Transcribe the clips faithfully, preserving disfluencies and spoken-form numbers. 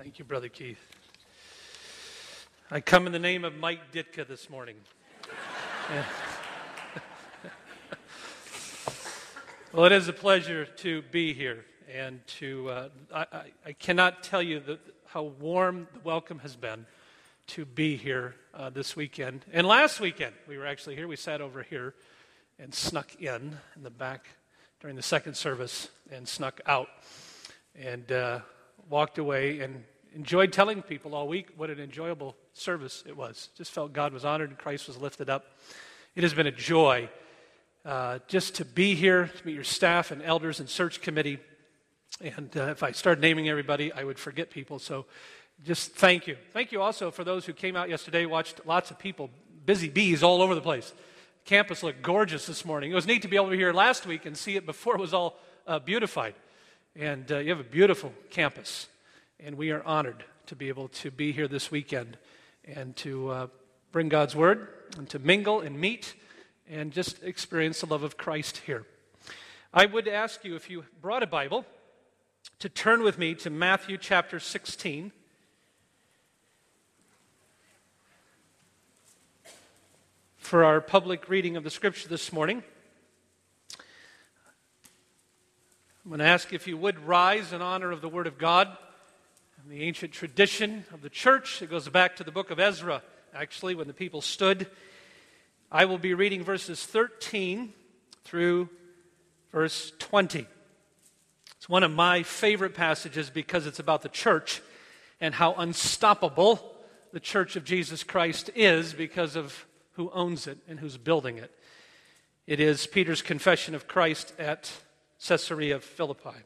Thank you, Brother Keith. I come in the name of Mike Ditka this morning. Yeah. Well, it is a pleasure to be here, and to uh, I, I, I cannot tell you the, how warm the welcome has been to be here uh, this weekend. And last weekend, we were actually here. We sat over here and snuck in in the back during the second service and snuck out and uh, walked away and enjoyed telling people all week what an enjoyable service it was. Just felt God was honored and Christ was lifted up. It has been a joy uh, just to be here, to meet your staff and elders and search committee. And uh, if I started naming everybody, I would forget people. So just thank you. Thank you also for those who came out yesterday, watched lots of people, busy bees all over the place. Campus looked gorgeous this morning. It was neat to be able to be here last week and see it before it was all uh, beautified. And uh, you have a beautiful campus. And we are honored to be able to be here this weekend and to uh, bring God's Word and to mingle and meet and just experience the love of Christ here. I would ask you, if you brought a Bible, to turn with me to Matthew chapter sixteen. For our public reading of the Scripture this morning. I'm going to ask if you would rise in honor of the Word of God. The ancient tradition of the church, it goes back to the book of Ezra, actually, when the people stood. I will be reading verses thirteen through verse twenty. It's one of my favorite passages because it's about the church and how unstoppable the church of Jesus Christ is because of who owns it and who's building it. It is Peter's confession of Christ at Caesarea Philippi.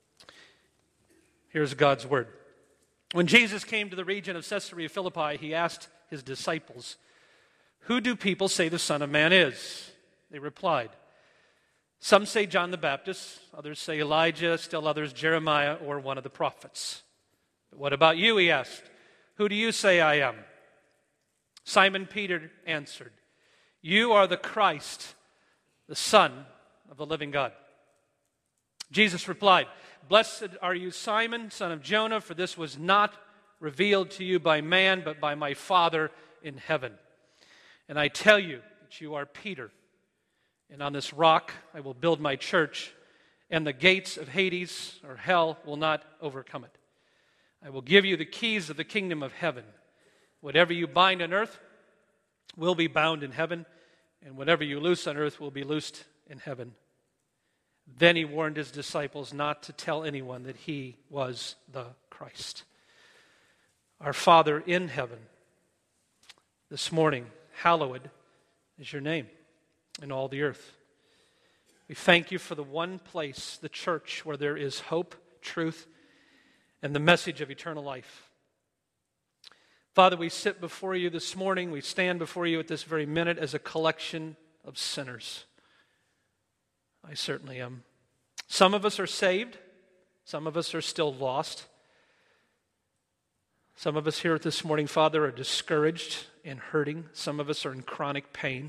Here's God's word. When Jesus came to the region of Caesarea Philippi, he asked his disciples, "Who do people say the Son of Man is?" They replied, "Some say John the Baptist, others say Elijah, still others Jeremiah or one of the prophets." "But what about you?" he asked. "Who do you say I am?" Simon Peter answered, "You are the Christ, the Son of the living God." Jesus replied, "Blessed are you, Simon, son of Jonah, for this was not revealed to you by man, but by my Father in heaven. And I tell you that you are Peter, and on this rock I will build my church, and the gates of Hades, or hell, will not overcome it. I will give you the keys of the kingdom of heaven. Whatever you bind on earth will be bound in heaven, and whatever you loose on earth will be loosed in heaven." Then he warned his disciples not to tell anyone that he was the Christ. Our Father in heaven, this morning, hallowed is your name in all the earth. We thank you for the one place, the church, where there is hope, truth, and the message of eternal life. Father, we sit before you this morning, we stand before you at this very minute as a collection of sinners. I certainly am. Some of us are saved. Some of us are still lost. Some of us here this morning, Father, are discouraged and hurting. Some of us are in chronic pain.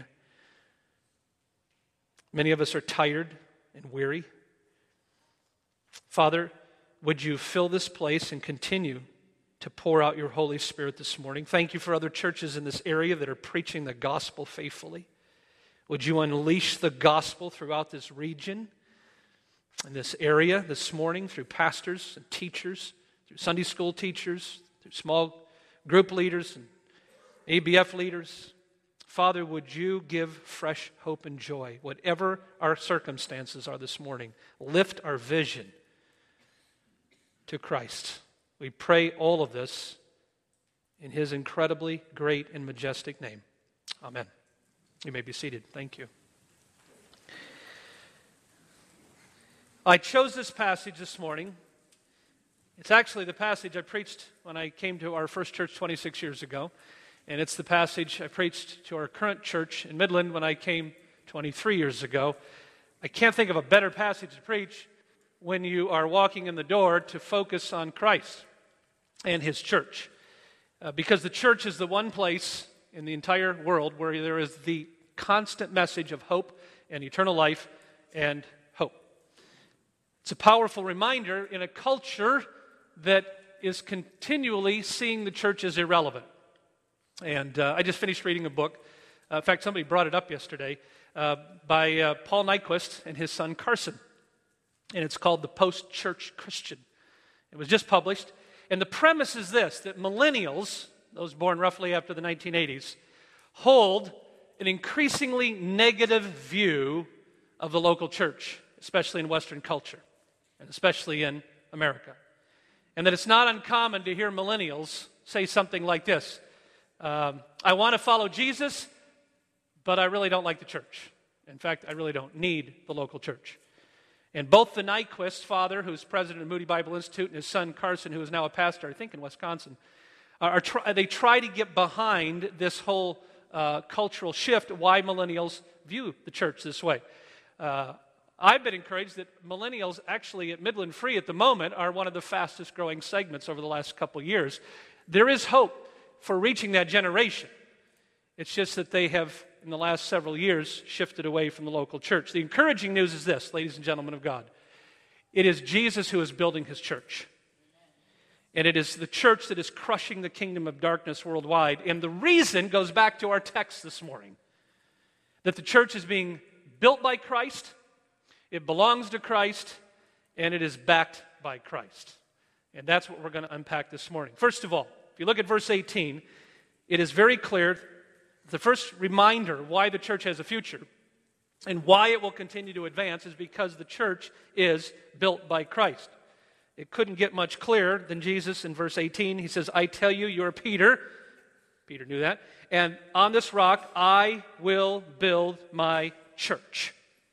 Many of us are tired and weary. Father, would you fill this place and continue to pour out your Holy Spirit this morning? Thank you for other churches in this area that are preaching the gospel faithfully. Would you unleash the gospel throughout this region, in this area this morning, through pastors and teachers, through Sunday school teachers, through small group leaders and A B F leaders? Father, would you give fresh hope and joy, whatever our circumstances are this morning? Lift our vision to Christ. We pray all of this in his incredibly great and majestic name. Amen. You may be seated. Thank you. I chose this passage this morning. It's actually the passage I preached when I came to our first church twenty-six years ago. And it's the passage I preached to our current church in Midland when I came twenty-three years ago. I can't think of a better passage to preach when you are walking in the door to focus on Christ and his church. Uh, because the church is the one place in the entire world where there is the constant message of hope and eternal life and hope. It's a powerful reminder in a culture that is continually seeing the church as irrelevant. And uh, I just finished reading a book. Uh, in fact, somebody brought it up yesterday uh, by uh, Paul Nyquist and his son Carson. And it's called The Post-Church Christian. It was just published. And the premise is this, that millennials, those born roughly after the nineteen eighties, hold an increasingly negative view of the local church, especially in Western culture, and especially in America. And that it's not uncommon to hear millennials say something like this, um, I want to follow Jesus, but I really don't like the church. In fact, I really don't need the local church. And both the Nyquist father, who's president of Moody Bible Institute, and his son Carson, who is now a pastor, I think in Wisconsin, are try, they try to get behind this whole uh, cultural shift, why millennials view the church this way. Uh, I've been encouraged that millennials actually at Midland Free at the moment are one of the fastest growing segments over the last couple of years. There is hope for reaching that generation. It's just that they have, in the last several years, shifted away from the local church. The encouraging news is this, ladies and gentlemen of God. It is Jesus who is building his church. And it is the church that is crushing the kingdom of darkness worldwide. And the reason goes back to our text this morning. That the church is being built by Christ, it belongs to Christ, and it is backed by Christ. And that's what we're going to unpack this morning. First of all, if you look at verse eighteen, it is very clear, the first reminder why the church has a future and why it will continue to advance is because the church is built by Christ. It couldn't get much clearer than Jesus in verse eighteen. He says, I tell you, you're Peter. Peter knew that. And on this rock, I will build my church.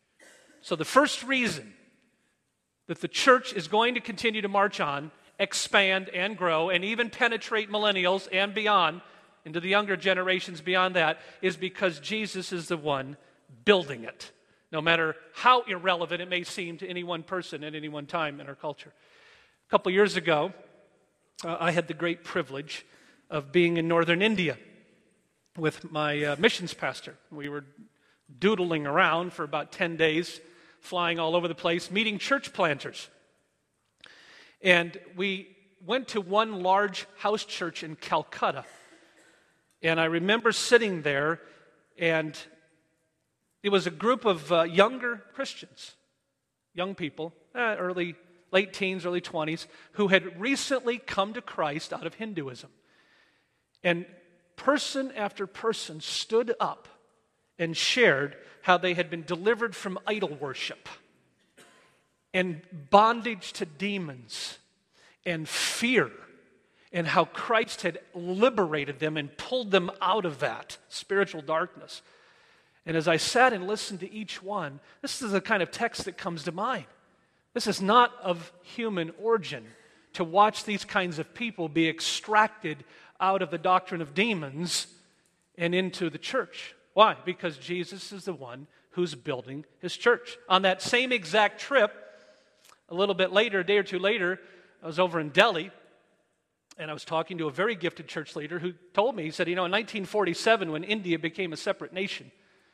So the first reason that the church is going to continue to march on, expand and grow, and even penetrate millennials and beyond into the younger generations beyond that is because Jesus is the one building it, no matter how irrelevant it may seem to any one person at any one time in our culture. A couple years ago, uh, I had the great privilege of being in northern India with my uh, missions pastor. We were doodling around for about ten days, flying all over the place, meeting church planters. And we went to one large house church in Calcutta. And I remember sitting there, and it was a group of uh, younger Christians, young people, uh, early, late teens, early twenties, who had recently come to Christ out of Hinduism. And person after person stood up and shared how they had been delivered from idol worship and bondage to demons and fear, and how Christ had liberated them and pulled them out of that spiritual darkness. And as I sat and listened to each one, this is the kind of text that comes to mind. This is not of human origin to watch these kinds of people be extracted out of the doctrine of demons and into the church. Why? Because Jesus is the one who's building his church. On that same exact trip, a little bit later, a day or two later, I was over in Delhi, and I was talking to a very gifted church leader who told me, he said, you know, in nineteen forty-seven, when India became a separate nation,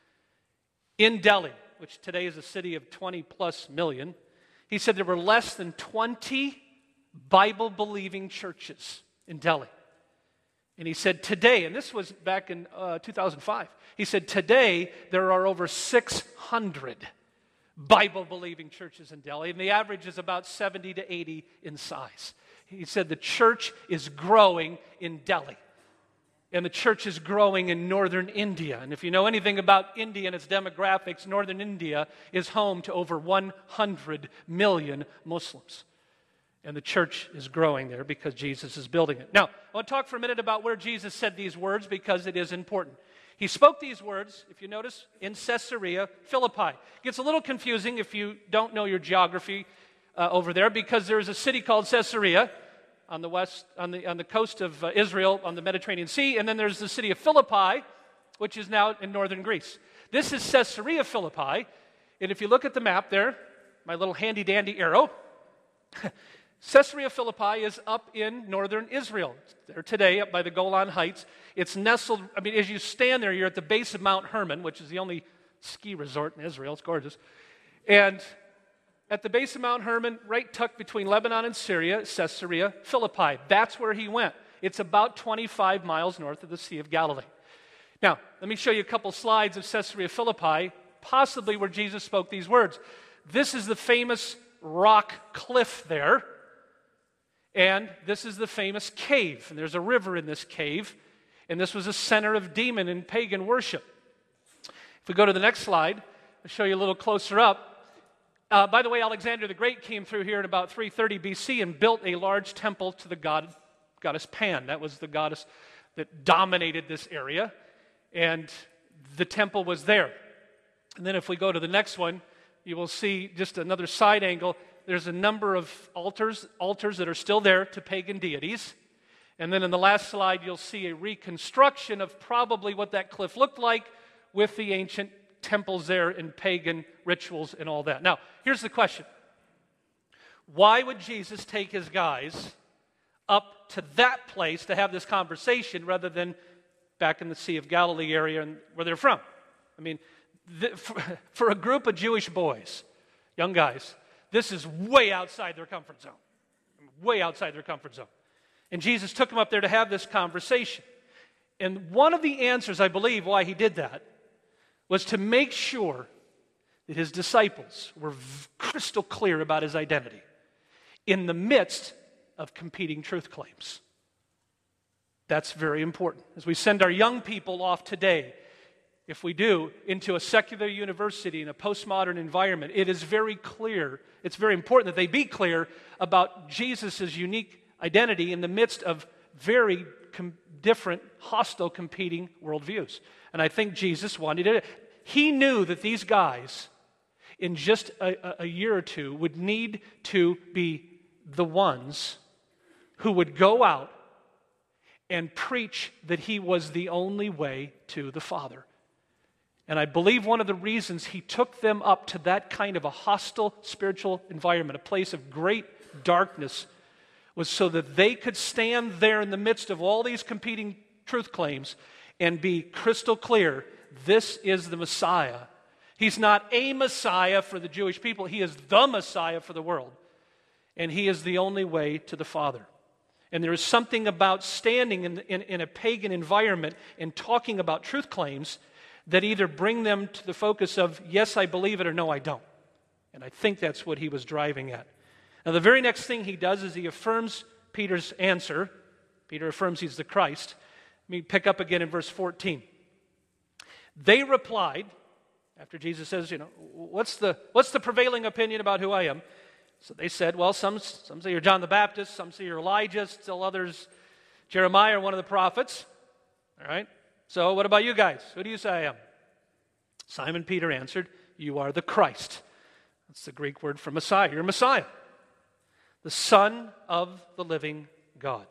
in Delhi, which today is a city of twenty plus million, he said there were less than twenty Bible-believing churches in Delhi. And he said today, and this was back in uh, two thousand five, he said today there are over six hundred Bible-believing churches in Delhi, and the average is about seventy to eighty in size. He said the church is growing in Delhi, and the church is growing in northern India. And if you know anything about India and its demographics, northern India is home to over one hundred million Muslims. And the church is growing there because Jesus is building it. Now, I want to talk for a minute about where Jesus said these words because it is important. He spoke these words, if you notice, in Caesarea Philippi. It gets a little confusing if you don't know your geography uh, over there because there's a city called Caesarea on the west, on the on the coast of uh, Israel, on the Mediterranean Sea, and then there's the city of Philippi, which is now in northern Greece. This is Caesarea Philippi, and if you look at the map there, my little handy-dandy arrow, Caesarea Philippi is up in northern Israel. It's there today, up by the Golan Heights. It's nestled, I mean, as you stand there, you're at the base of Mount Hermon, which is the only ski resort in Israel. It's gorgeous. And at the base of Mount Hermon, right tucked between Lebanon and Syria, Caesarea Philippi. That's where he went. It's about twenty-five miles north of the Sea of Galilee. Now, let me show you a couple slides of Caesarea Philippi, possibly where Jesus spoke these words. This is the famous rock cliff there, and this is the famous cave. And there's a river in this cave, and this was a center of demon and pagan worship. If we go to the next slide, I'll show you a little closer up. Uh, by the way, Alexander the Great came through here in about three thirty B C and built a large temple to the god, goddess Pan. That was the goddess that dominated this area, and the temple was there. And then if we go to the next one, you will see just another side angle. There's a number of altars, altars that are still there to pagan deities. And then in the last slide, you'll see a reconstruction of probably what that cliff looked like with the ancient temples there and pagan rituals and all that. Now, here's the question. Why would Jesus take his guys up to that place to have this conversation rather than back in the Sea of Galilee area and where they're from? I mean, the, for, for a group of Jewish boys, young guys, this is way outside their comfort zone. Way outside their comfort zone. And Jesus took them up there to have this conversation. And one of the answers, I believe, why he did that was to make sure that his disciples were crystal clear about his identity in the midst of competing truth claims. That's very important. As we send our young people off today, if we do, into a secular university in a postmodern environment, it is very clear, it's very important that they be clear about Jesus' unique identity in the midst of very com- different, hostile, competing worldviews. And I think Jesus wanted it. He knew that these guys, in just a, a year or two, would need to be the ones who would go out and preach that he was the only way to the Father. And I believe one of the reasons he took them up to that kind of a hostile spiritual environment, a place of great darkness, was so that they could stand there in the midst of all these competing truth claims and be crystal clear, this is the Messiah. He's not a Messiah for the Jewish people. He is the Messiah for the world. And he is the only way to the Father. And there is something about standing in, in, in a pagan environment and talking about truth claims that either bring them to the focus of, yes, I believe it, or no, I don't. And I think that's what he was driving at. Now, the very next thing he does is he affirms Peter's answer. Peter affirms he's the Christ. Let me pick up again in verse fourteen. They replied, after Jesus says, you know, what's the, what's the prevailing opinion about who I am? So they said, well, some, some say you're John the Baptist, some say you're Elijah, still others, Jeremiah or one of the prophets. All right? So what about you guys? Who do you say I am? Simon Peter answered, you are the Christ. That's the Greek word for Messiah. You're Messiah, the Son of the living God.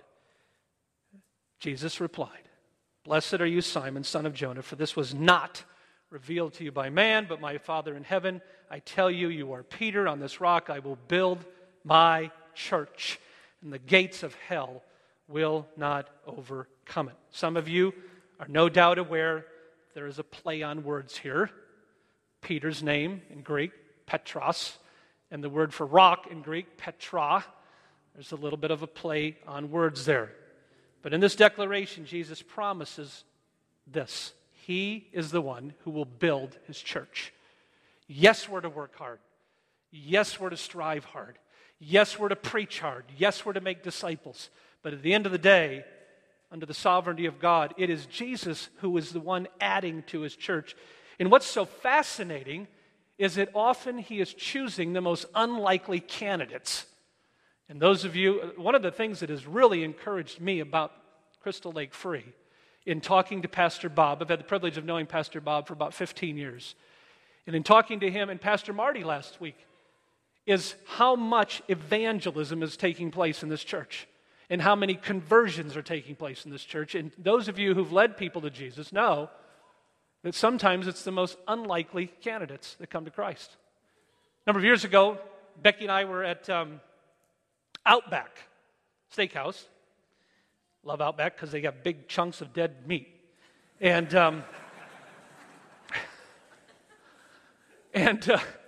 Jesus replied, blessed are you, Simon, son of Jonah, for this was not revealed to you by man, but my Father in heaven. I tell you, you are Peter. On this rock I will build my church, and the gates of hell will not overcome it. Some of you are no doubt aware there is a play on words here. Peter's name in Greek, Petros, and the word for rock in Greek, Petra. There's a little bit of a play on words there. But in this declaration, Jesus promises this. He is the one who will build his church. Yes, we're to work hard. Yes, we're to strive hard. Yes, we're to preach hard. Yes, we're to make disciples. But at the end of the day, under the sovereignty of God, it is Jesus who is the one adding to his church. And what's so fascinating is that often he is choosing the most unlikely candidates. And those of you, one of the things that has really encouraged me about Crystal Lake Free, in talking to Pastor Bob, I've had the privilege of knowing Pastor Bob for about fifteen years, and in talking to him and Pastor Marty last week, is how much evangelism is taking place in this church and how many conversions are taking place in this church. And those of you who've led people to Jesus know that sometimes it's the most unlikely candidates that come to Christ. A number of years ago, Becky and I were at um, Outback Steakhouse. Love Outback because they got big chunks of dead meat. And um, and uh,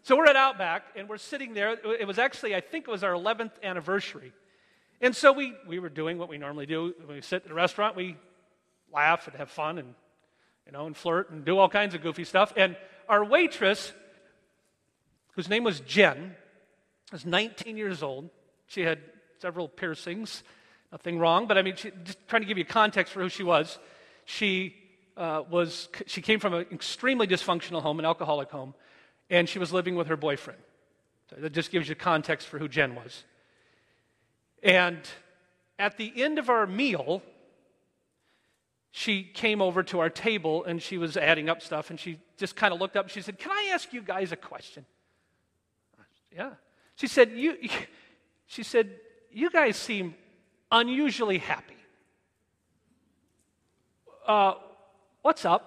So we're at Outback, and we're sitting there. It was actually, I think it was our eleventh anniversary. And so we, we were doing what we normally do. When we sit at a restaurant, we laugh and have fun and, you know, and flirt and do all kinds of goofy stuff. And our waitress, whose name was Jen, was nineteen years old. She had several piercings. Nothing wrong, but I mean, she, just trying to give you context for who she was. She uh, was, she came from an extremely dysfunctional home, an alcoholic home. And she was living with her boyfriend. So that just gives you context for who Jen was. And at the end of our meal, she came over to our table and she was adding up stuff, and she just kind of looked up and she said, "Can I ask you guys a question?" I said, "Yeah." She said, "You." She said, "You guys seem unusually happy. Uh, what's up?"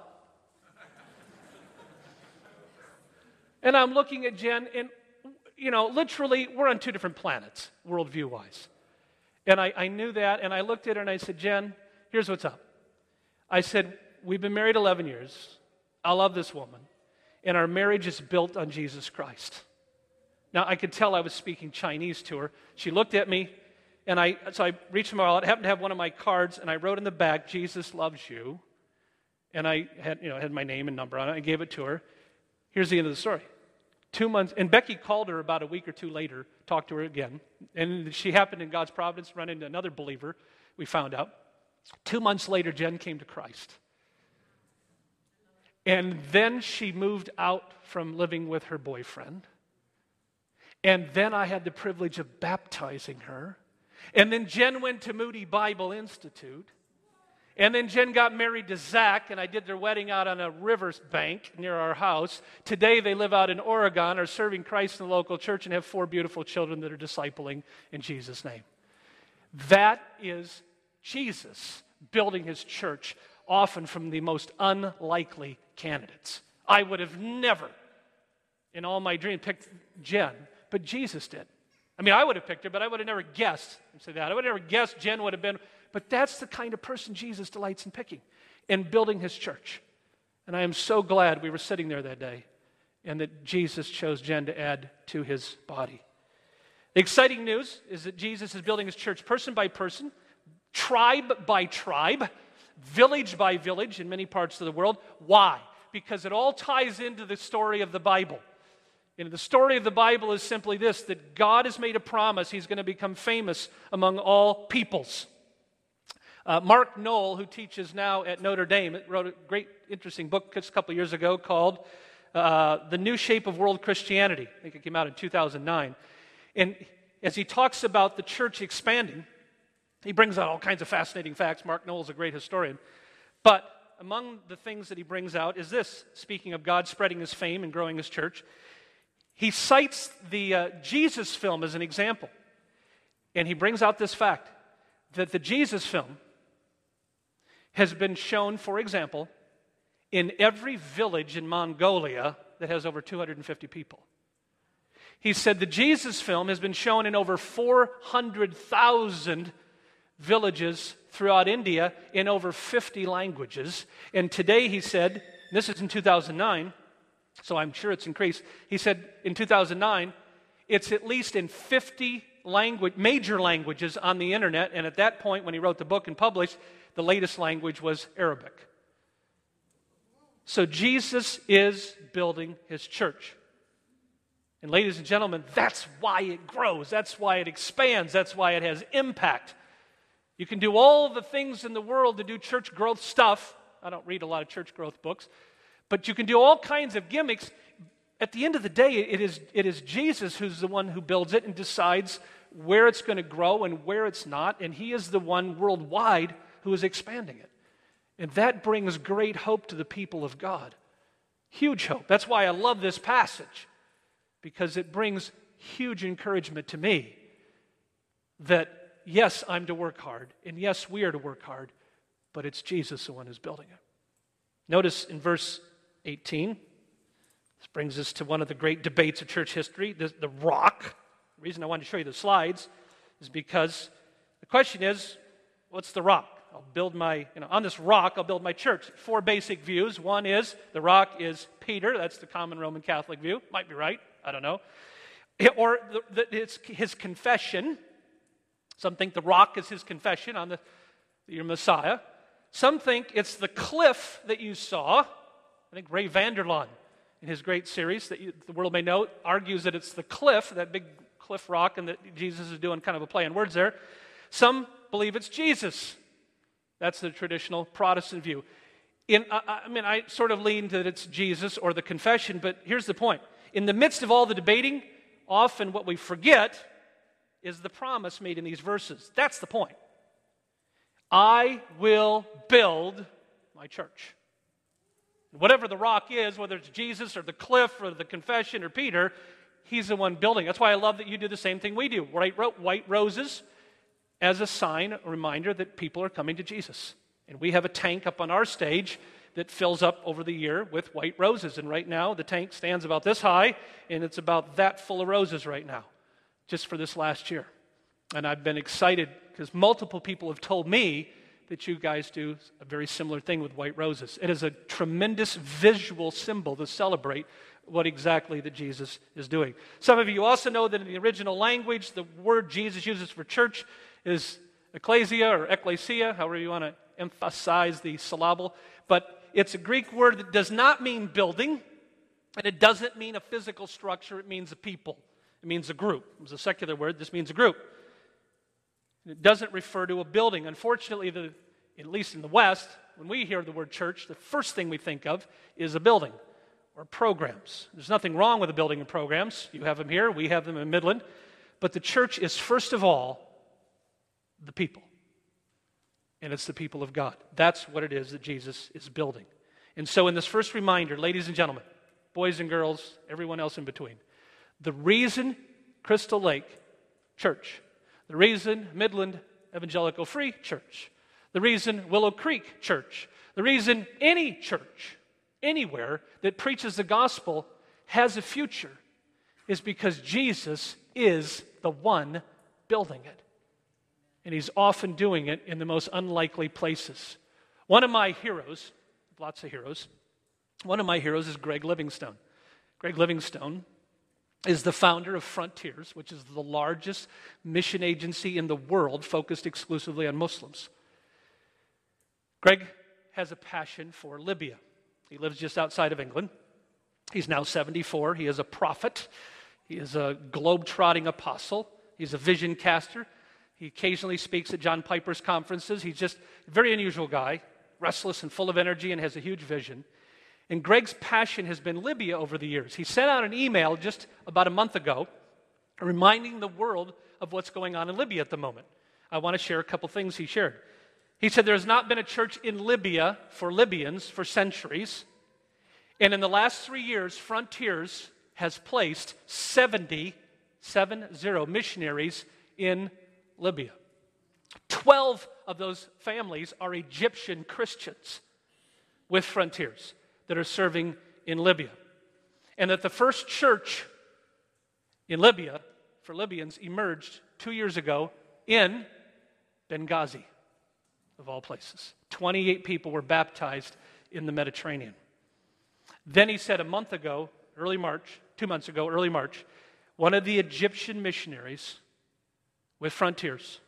And I'm looking at Jen, and, you know, literally, we're on two different planets, worldview-wise. And I, I knew that, and I looked at her, and I said, "Jen, here's what's up." I said, "We've been married eleven years. I love this woman, and our marriage is built on Jesus Christ." Now, I could tell I was speaking Chinese to her. She looked at me, and I so I reached in my wallet. I happened to have one of my cards, and I wrote in the back, "Jesus loves you." And I had, you know, had my name and number on it. I gave it to her. Here's the end of the story. Two months, and Becky called her about a week or two later, talked to her again, and she happened in God's providence to run into another believer, we found out. Two months later, Jen came to Christ. And then she moved out from living with her boyfriend. And then I had the privilege of baptizing her. And then Jen went to Moody Bible Institute. And then Jen got married to Zach, and I did their wedding out on a river's bank near our house. Today they live out in Oregon, are serving Christ in the local church, and have four beautiful children that are discipling in Jesus' name. That is Jesus building his church, often from the most unlikely candidates. I would have never, in all my dreams, picked Jen, but Jesus did. I mean, I would have picked her, but I would have never guessed, say that. I would have never guessed Jen would have been. But that's the kind of person Jesus delights in picking and building his church. And I am so glad we were sitting there that day and that Jesus chose Jen to add to his body. The exciting news is that Jesus is building his church person by person, tribe by tribe, village by village in many parts of the world. Why? Because it all ties into the story of the Bible. And the story of the Bible is simply this, that God has made a promise he's going to become famous among all peoples. Uh, Mark Knoll, who teaches now at Notre Dame, wrote a great, interesting book just a couple years ago called uh, The New Shape of World Christianity. I think it came out in two thousand nine. And as he talks about the church expanding, he brings out all kinds of fascinating facts. Mark Knoll is a great historian. But among the things that he brings out is this, speaking of God spreading his fame and growing his church. He cites the uh, Jesus film as an example. And he brings out this fact, that the Jesus film has been shown, for example, in every village in Mongolia that has over two hundred fifty people. He said the Jesus film has been shown in over four hundred thousand villages throughout India in over fifty languages. And today, he said, and this is in two thousand nine, so I'm sure it's increased. He said in two thousand nine, it's at least in fifty language, major languages on the internet. And at that point, when he wrote the book and published, the latest language was Arabic. So Jesus is building his church. And ladies and gentlemen, that's why it grows. That's why it expands. That's why it has impact. You can do all the things in the world to do church growth stuff. I don't read a lot of church growth books. But you can do all kinds of gimmicks. At the end of the day, it is, it is Jesus who's the one who builds it and decides where it's going to grow and where it's not. And he is the one worldwide who is expanding it. And that brings great hope to the people of God. Huge hope. That's why I love this passage, because it brings huge encouragement to me that, yes, I'm to work hard, and yes, we are to work hard, but it's Jesus the one who's building it. Notice in verse eighteen, this brings us to one of the great debates of church history, the, the rock. The reason I wanted to show you the slides is because the question is, what's the rock? I'll build my, you know, on this rock, I'll build my church. Four basic views. One is the rock is Peter. That's the common Roman Catholic view. Might be right. I don't know. Or the, the, it's his confession. Some think the rock is his confession on the your Messiah. Some think it's the cliff that you saw. I think Ray Vander Laan, in his great series that you, the world may know, argues that it's the cliff, that big cliff rock, and that Jesus is doing kind of a play on words there. Some believe it's Jesus. That's the traditional Protestant view. In, I, I mean, I sort of lean that it's Jesus or the confession, but here's the point. In the midst of all the debating, often what we forget is the promise made in these verses. That's the point. I will build my church. Whatever the rock is, whether it's Jesus or the cliff or the confession or Peter, he's the one building. That's why I love that you do the same thing we do. White, ro- white roses as a sign, a reminder that people are coming to Jesus. And we have a tank up on our stage that fills up over the year with white roses. And right now, the tank stands about this high, and it's about that full of roses right now, just for this last year. And I've been excited because multiple people have told me that you guys do a very similar thing with white roses. It is a tremendous visual symbol to celebrate what exactly that Jesus is doing. Some of you also know that in the original language, the word Jesus uses for church is ecclesia or ecclesia, however you want to emphasize the syllable. But it's a Greek word that does not mean building, and it doesn't mean a physical structure. It means a people. It means a group. It was a secular word. This means a group. It doesn't refer to a building. Unfortunately, the, at least in the West, when we hear the word church, the first thing we think of is a building or programs. There's nothing wrong with a building and programs. You have them here. We have them in Midland. But the church is, first of all, the people. And it's the people of God. That's what it is that Jesus is building. And so in this first reminder, ladies and gentlemen, boys and girls, everyone else in between, the reason Crystal Lake Church, the reason Midland Evangelical Free Church, the reason Willow Creek Church, the reason any church, anywhere that preaches the gospel has a future is because Jesus is the one building it. And he's often doing it in the most unlikely places. One of my heroes, lots of heroes, one of my heroes is Greg Livingstone. Greg Livingstone is the founder of Frontiers, which is the largest mission agency in the world focused exclusively on Muslims. Greg has a passion for Libya. He lives just outside of England. He's now seventy-four. He is a prophet. He is a globe-trotting apostle. He's a vision caster. He occasionally speaks at John Piper's conferences. He's just a very unusual guy, restless and full of energy and has a huge vision. And Greg's passion has been Libya over the years. He sent out an email just about a month ago reminding the world of what's going on in Libya at the moment. I want to share a couple things he shared. He said there has not been a church in Libya for Libyans for centuries. And in the last three years, Frontiers has placed seventy, seven zero missionaries in Libya. Twelve of those families are Egyptian Christians with Frontiers that are serving in Libya. And that the first church in Libya for Libyans emerged two years ago in Benghazi, of all places. twenty-eight people were baptized in the Mediterranean. Then he said a month ago, early March, two months ago, early March, one of the Egyptian missionaries with Frontiers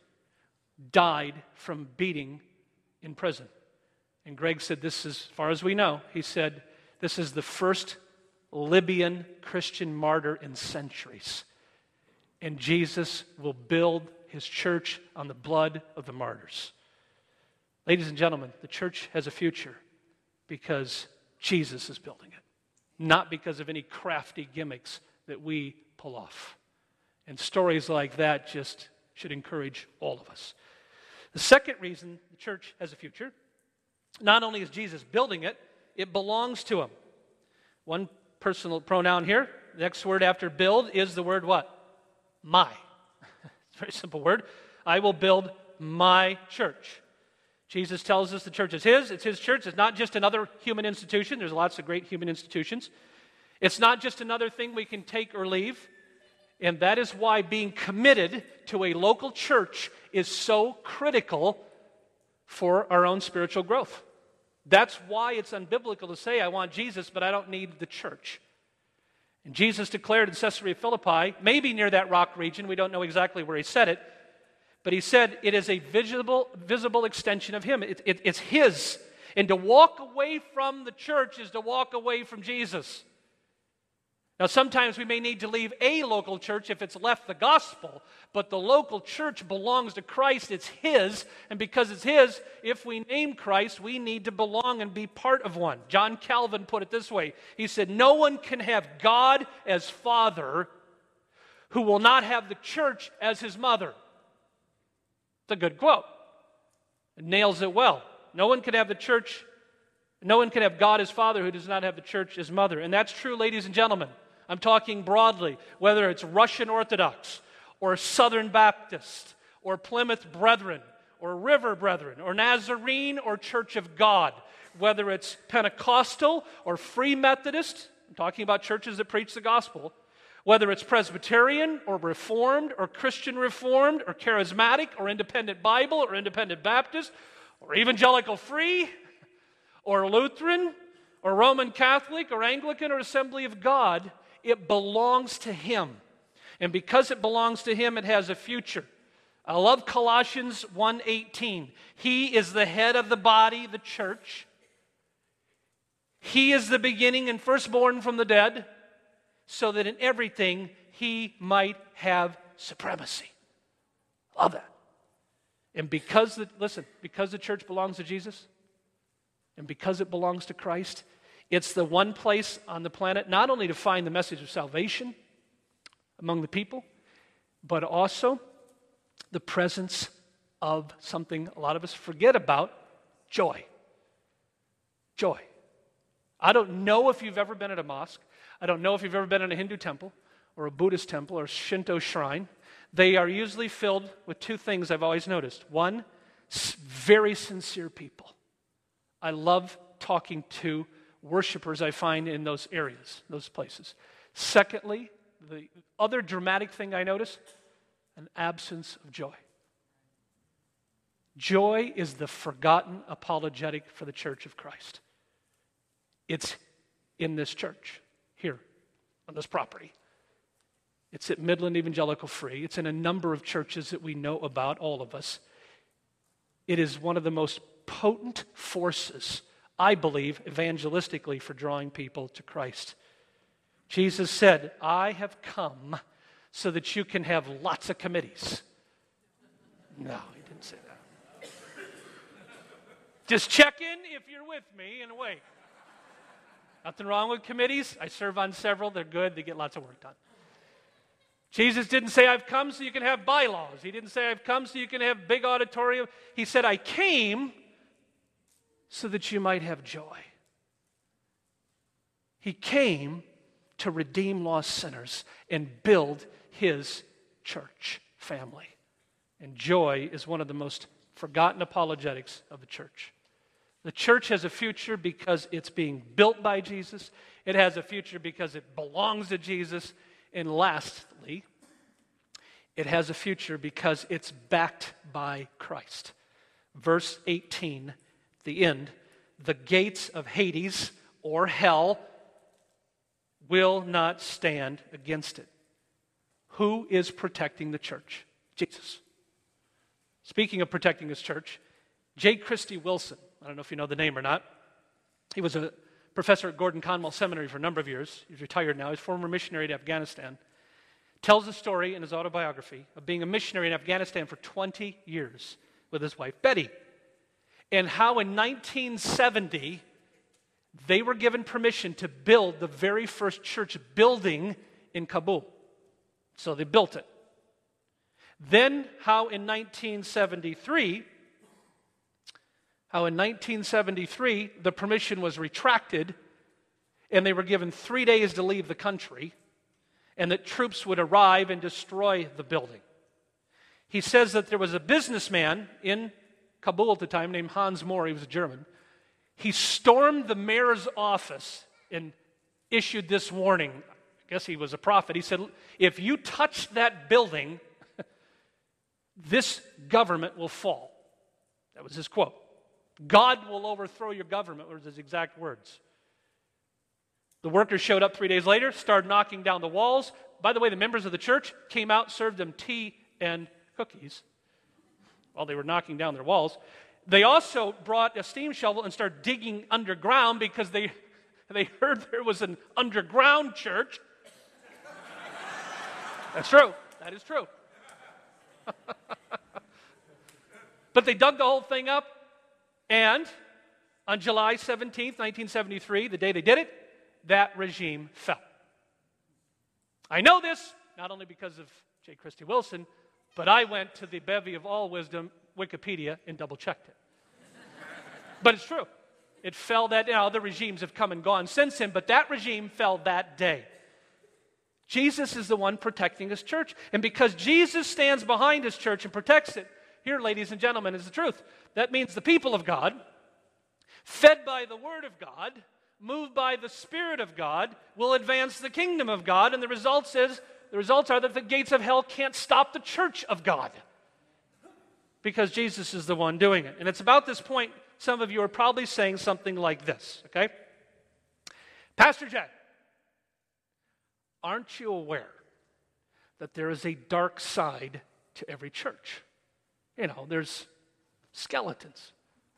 died from beating in prison. And Greg said, this is, as far as we know, he said, this is the first Libyan Christian martyr in centuries. And Jesus will build his church on the blood of the martyrs. Ladies and gentlemen, the church has a future because Jesus is building it, not because of any crafty gimmicks that we pull off. And stories like that just should encourage all of us. The second reason the church has a future, not only is Jesus building it, it belongs to him. One personal pronoun here, the next word after build is the word what? My. It's a very simple word. I will build my church. Jesus tells us the church is his. It's his church. It's not just another human institution. There's lots of great human institutions. It's not just another thing we can take or leave. And that is why being committed to a local church is so critical for our own spiritual growth. That's why it's unbiblical to say, I want Jesus, but I don't need the church. And Jesus declared in Caesarea Philippi, maybe near that rock region, we don't know exactly where he said it, but he said it is a visible, visible extension of him. It, it, it's his. And to walk away from the church is to walk away from Jesus. Now, sometimes we may need to leave a local church if it's left the gospel, but the local church belongs to Christ. It's his, and because it's his, if we name Christ, we need to belong and be part of one. John Calvin put it this way. He said, no one can have God as father who will not have the church as his mother. It's a good quote. It nails it well. No one can have the church, no one can have God as father who does not have the church as mother. And that's true, ladies and gentlemen. I'm talking broadly, whether it's Russian Orthodox or Southern Baptist or Plymouth Brethren or River Brethren or Nazarene or Church of God, whether it's Pentecostal or Free Methodist, I'm talking about churches that preach the gospel, whether it's Presbyterian or Reformed or Christian Reformed or Charismatic or Independent Bible or Independent Baptist or Evangelical Free or Lutheran or Roman Catholic or Anglican or Assembly of God, it belongs to him. And because it belongs to him, it has a future. I love Colossians one eighteen. He is the head of the body, the church. He is the beginning and firstborn from the dead, so that in everything he might have supremacy. Love that. And because, the, listen, because the church belongs to Jesus, and because it belongs to Christ, it's the one place on the planet not only to find the message of salvation among the people, but also the presence of something a lot of us forget about, joy. Joy. I don't know if you've ever been at a mosque. I don't know if you've ever been in a Hindu temple or a Buddhist temple or a Shinto shrine. They are usually filled with two things I've always noticed. One, very sincere people. I love talking to worshipers I find in those areas, those places. Secondly, the other dramatic thing I notice, an absence of joy. Joy is the forgotten apologetic for the church of Christ. It's in this church, here, on this property. It's at Midland Evangelical Free. It's in a number of churches that we know about, all of us. It is one of the most potent forces, I believe, evangelistically for drawing people to Christ. Jesus said, I have come so that you can have lots of committees. No, he didn't say that. Just check in if you're with me and wait. Nothing wrong with committees. I serve on several. They're good. They get lots of work done. Jesus didn't say, I've come so you can have bylaws. He didn't say, I've come so you can have big auditorium. He said, I came so that you might have joy. He came to redeem lost sinners and build his church family. And joy is one of the most forgotten apologetics of the church. The church has a future because it's being built by Jesus. It has a future because it belongs to Jesus. And lastly, it has a future because it's backed by Christ. Verse eighteen, the end, the gates of Hades or hell will not stand against it. Who is protecting the church? Jesus. Speaking of protecting his church, J. Christy Wilson, I don't know if you know the name or not. He was a professor at Gordon Conwell Seminary for a number of years. He's retired now. He's a former missionary to Afghanistan. Tells a story in his autobiography of being a missionary in Afghanistan for twenty years with his wife, Betty. And how in nineteen seventy, they were given permission to build the very first church building in Kabul. So they built it. Then how in nineteen seventy-three, how in nineteen seventy-three, the permission was retracted and they were given three days to leave the country and that troops would arrive and destroy the building. He says that there was a businessman in Kabul at the time named Hans Mohr. He was a German. He stormed the mayor's office and issued this warning. I guess he was a prophet. He said, if you touch that building, this government will fall. That was his quote. God will overthrow your government, were his exact words. The workers showed up three days later, started knocking down the walls. By the way, the members of the church came out, served them tea and cookies while they were knocking down their walls. They also brought a steam shovel and started digging underground because they, they heard there was an underground church. That's true. That is true. But they dug the whole thing up, and on July seventeenth, nineteen seventy-three, the day they did it, that regime fell. I know this not only because of J. Christy Wilson, but I went to the bevy of all wisdom, Wikipedia, and double-checked it. But it's true. It fell that day. Now, other regimes have come and gone since him, but that regime fell that day. Jesus is the one protecting his church. And because Jesus stands behind his church and protects it, here, ladies and gentlemen, is the truth. That means the people of God, fed by the Word of God, moved by the Spirit of God, will advance the kingdom of God. And the results is, the results are that the gates of hell can't stop the church of God. Because Jesus is the one doing it. And it's about this point, some of you are probably saying something like this, okay? Pastor Jack, aren't you aware that there is a dark side to every church? You know, there's skeletons.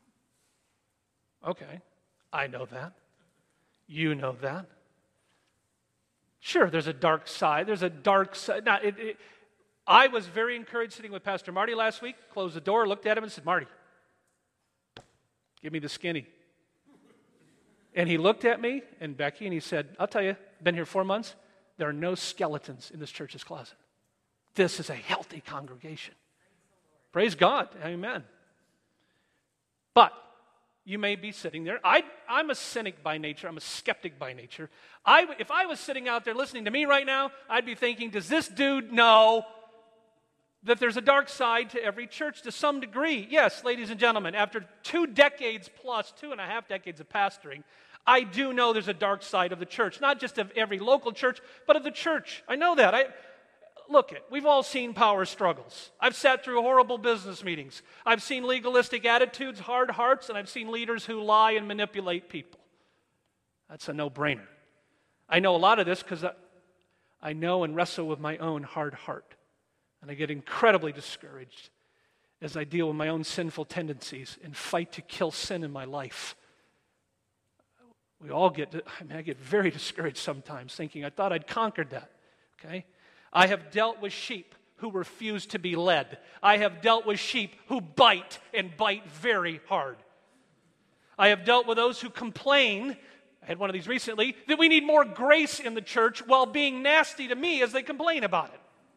Okay, I know that. You know that. Sure, there's a dark side. There's a dark side. Now, it, it, I was very encouraged sitting with Pastor Marty last week, closed the door, looked at him and said, Marty, give me the skinny. And he looked at me and Becky and he said, I'll tell you, been here four months, there are no skeletons in this church's closet. This is a healthy congregation. Praise God. Amen. But you may be sitting there. I, I'm a cynic by nature. I'm a skeptic by nature. I, if I was sitting out there listening to me right now, I'd be thinking, does this dude know that there's a dark side to every church to some degree? Yes, ladies and gentlemen, after two decades plus, two and a half decades of pastoring, I do know there's a dark side of the church. Not just of every local church, but of the church. I know that. I Look, it, we've all seen power struggles. I've sat through horrible business meetings. I've seen legalistic attitudes, hard hearts, and I've seen leaders who lie and manipulate people. That's a no-brainer. I know a lot of this because I, I know and wrestle with my own hard heart. And I get incredibly discouraged as I deal with my own sinful tendencies and fight to kill sin in my life. We all get, I mean, I get very discouraged sometimes thinking, I thought I'd conquered that, okay? I have dealt with sheep who refuse to be led. I have dealt with sheep who bite and bite very hard. I have dealt with those who complain, I had one of these recently, that we need more grace in the church while being nasty to me as they complain about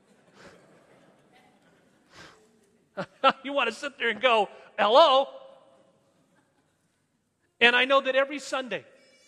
it. You want to sit there and go, hello? And I know that every Sunday,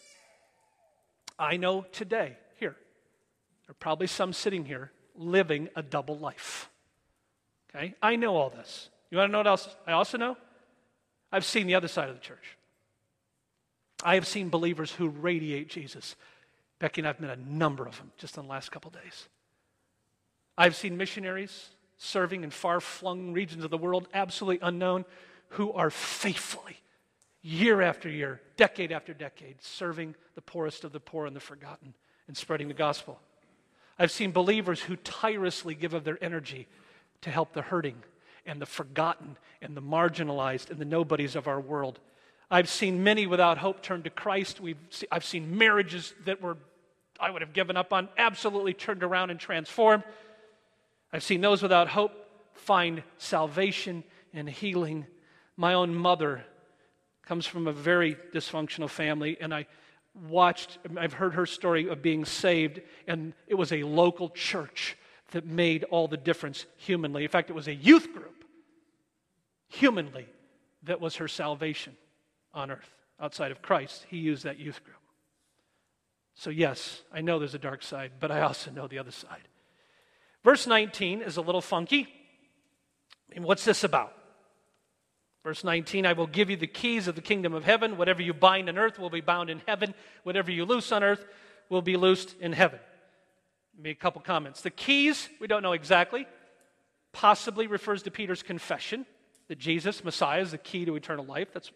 I know today, here, there are probably some sitting here living a double life. Okay? I know all this. You want to know what else I also know? I've seen the other side of the church. I have seen believers who radiate Jesus. Becky and I have met a number of them just in the last couple days. I've seen missionaries serving in far-flung regions of the world, absolutely unknown, who are faithfully, year after year, decade after decade, serving the poorest of the poor and the forgotten and spreading the gospel. I've seen believers who tirelessly give of their energy to help the hurting and the forgotten and the marginalized and the nobodies of our world. I've seen many without hope turn to Christ. We've see, I've seen marriages that were, I would have given up on, absolutely turned around and transformed. I've seen those without hope find salvation and healing. My own mother comes from a very dysfunctional family, and I watched, I've heard her story of being saved, and it was a local church that made all the difference humanly. In fact, it was a youth group, humanly, that was her salvation on earth. Outside of Christ, he used that youth group. So yes, I know there's a dark side, but I also know the other side. Verse nineteen is a little funky. And what's this about? Verse nineteen, I will give you the keys of the kingdom of heaven. Whatever you bind on earth will be bound in heaven. Whatever you loose on earth will be loosed in heaven. Maybe a couple comments. The keys, we don't know exactly, possibly refers to Peter's confession that Jesus, Messiah, is the key to eternal life. That's, that's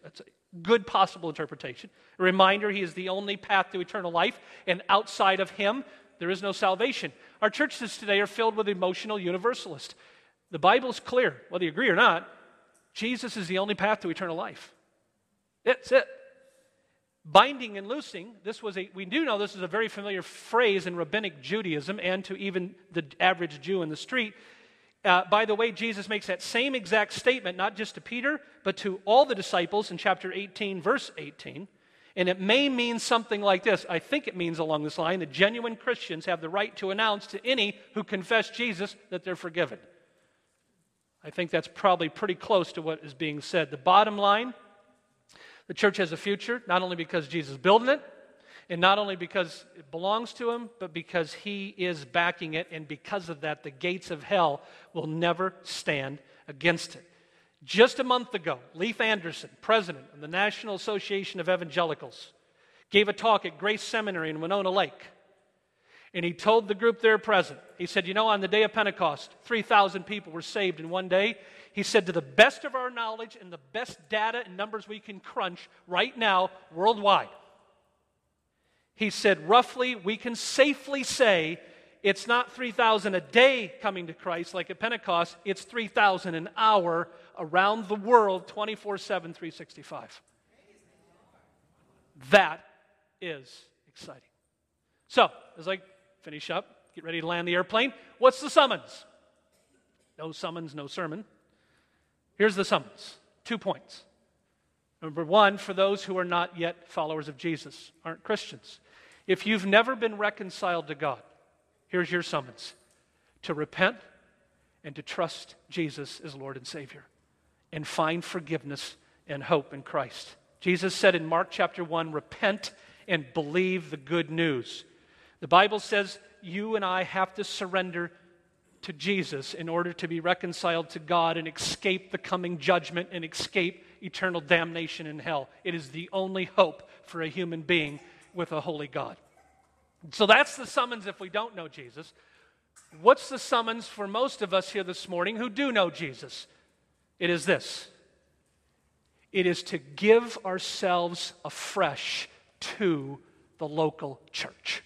good possible interpretation. A reminder, he is the only path to eternal life, and outside of him, there is no salvation. Our churches today are filled with emotional universalists. The Bible's clear, whether you agree or not, Jesus is the only path to eternal life. That's it. Binding and loosing, this was a, we do know this is a very familiar phrase in rabbinic Judaism and to even the average Jew in the street. Uh, by the way, Jesus makes that same exact statement, not just to Peter, but to all the disciples in chapter eighteen, verse eighteen. And it may mean something like this. I think it means along this line that genuine Christians have the right to announce to any who confess Jesus that they're forgiven. I think that's probably pretty close to what is being said. The bottom line, the church has a future, not only because Jesus is building it, and not only because it belongs to him, but because he is backing it, and because of that, the gates of hell will never stand against it. Just a month ago, Leif Anderson, president of the National Association of Evangelicals, gave a talk at Grace Seminary in Winona Lake. And he told the group there present, he said, you know, on the day of Pentecost, three thousand people were saved in one day. He said, to the best of our knowledge and the best data and numbers we can crunch right now worldwide, he said, roughly, we can safely say it's not three thousand a day coming to Christ like at Pentecost, it's three thousand an hour around the world, twenty-four seven, three sixty-five. That is exciting. So, as I finish up, get ready to land the airplane, what's the summons? No summons, no sermon. Here's the summons. Two points. Number one, for those who are not yet followers of Jesus, aren't Christians. If you've never been reconciled to God, here's your summons. To repent and to trust Jesus as Lord and Savior. And find forgiveness and hope in Christ. Jesus said in Mark chapter one, repent and believe the good news. The Bible says you and I have to surrender to Jesus in order to be reconciled to God and escape the coming judgment and escape eternal damnation in hell. It is the only hope for a human being with a holy God. So that's the summons if we don't know Jesus. What's the summons for most of us here this morning who do know Jesus? It is this. It is to give ourselves afresh to the local church.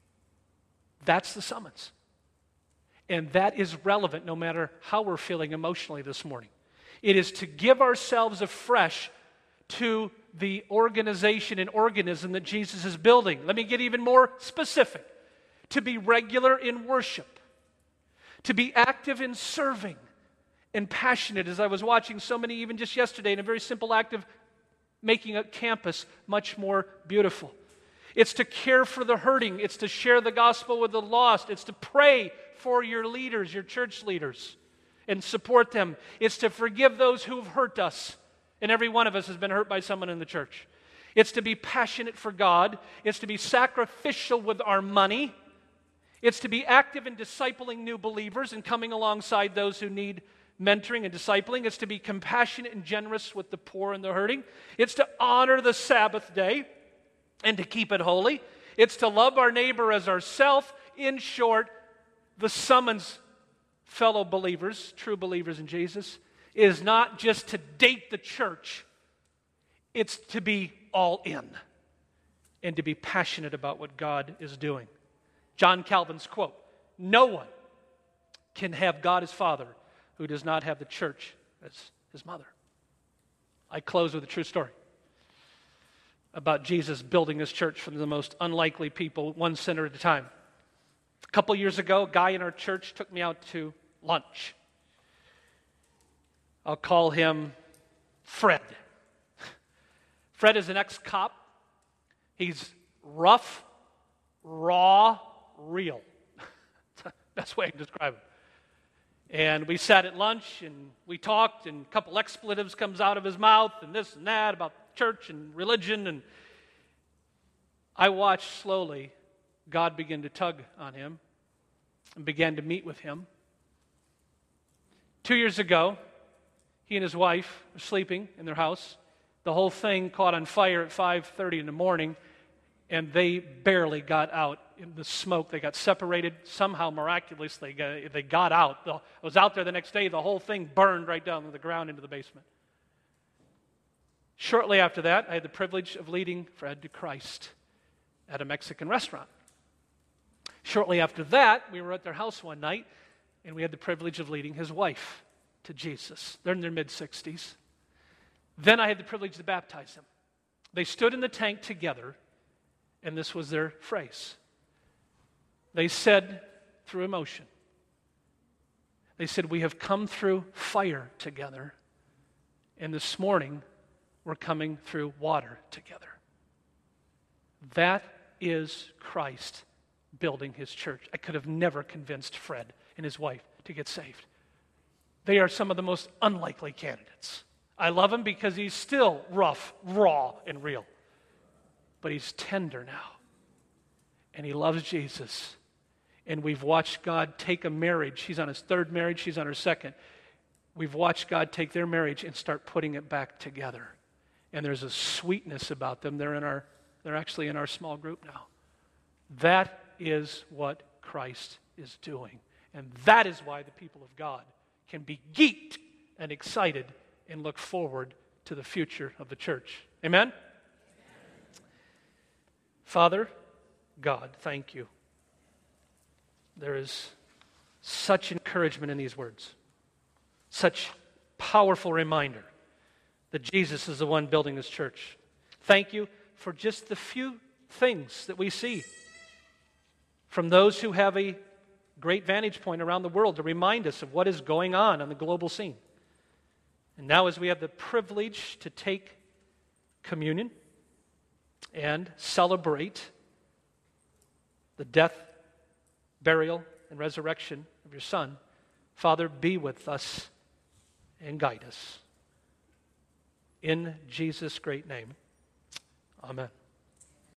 That's the summons. And that is relevant no matter how we're feeling emotionally this morning. It is to give ourselves afresh to the organization and organism that Jesus is building. Let me get even more specific. To be regular in worship. To be active in serving and passionate, as I was watching so many even just yesterday in a very simple act of making a campus much more beautiful. It's to care for the hurting. It's to share the gospel with the lost. It's to pray for your leaders, your church leaders, and support them. It's to forgive those who have hurt us. And every one of us has been hurt by someone in the church. It's to be passionate for God. It's to be sacrificial with our money. It's to be active in discipling new believers and coming alongside those who need mentoring and discipling. It's to be compassionate and generous with the poor and the hurting. It's to honor the Sabbath day and to keep it holy. It's to love our neighbor as ourselves. In short, the summons, fellow believers, true believers in Jesus, is not just to date the church. It's to be all in and to be passionate about what God is doing. John Calvin's quote, no one can have God as Father who does not have the church as his mother. I close with a true story about Jesus building his church from the most unlikely people, one sinner at a time. A couple years ago, a guy in our church took me out to lunch. I'll call him Fred. Fred is an ex-cop. He's rough, raw, real. Best way I can describe him. And we sat at lunch and we talked, and a couple expletives comes out of his mouth and this and that about church and religion. And I watched slowly God begin to tug on him and began to meet with him. Two years ago, he and his wife were sleeping in their house. The whole thing caught on fire at five thirty in the morning, and they barely got out in the smoke. They got separated. Somehow, miraculously, they got, they got out. I was out there the next day. The whole thing burned right down to the ground into the basement. Shortly after that, I had the privilege of leading Fred to Christ at a Mexican restaurant. Shortly after that, we were at their house one night, and we had the privilege of leading his wife to Jesus. They're in their mid-sixties. Then I had the privilege to baptize them. They stood in the tank together, and this was their phrase. They said through emotion, they said, "We have come through fire together, and this morning we're coming through water together." That is Christ building his church. I could have never convinced Fred and his wife to get saved. They are some of the most unlikely candidates. I love him because he's still rough, raw, and real. But he's tender now. And he loves Jesus. And we've watched God take a marriage. He's on his third marriage. She's on her second. We've watched God take their marriage and start putting it back together. And there's a sweetness about them. They're in our, they're actually in our small group now. That is what Christ is doing. And that is why the people of God can be geeked and excited and look forward to the future of the church. Amen? Amen. Father, God, thank you. There is such encouragement in these words, such powerful reminder that Jesus is the one building this church. Thank you for just the few things that we see from those who have a great vantage point around the world to remind us of what is going on on the global scene. And now as we have the privilege to take communion and celebrate the death, burial, and resurrection of your Son, Father, be with us and guide us. In Jesus' great name, amen.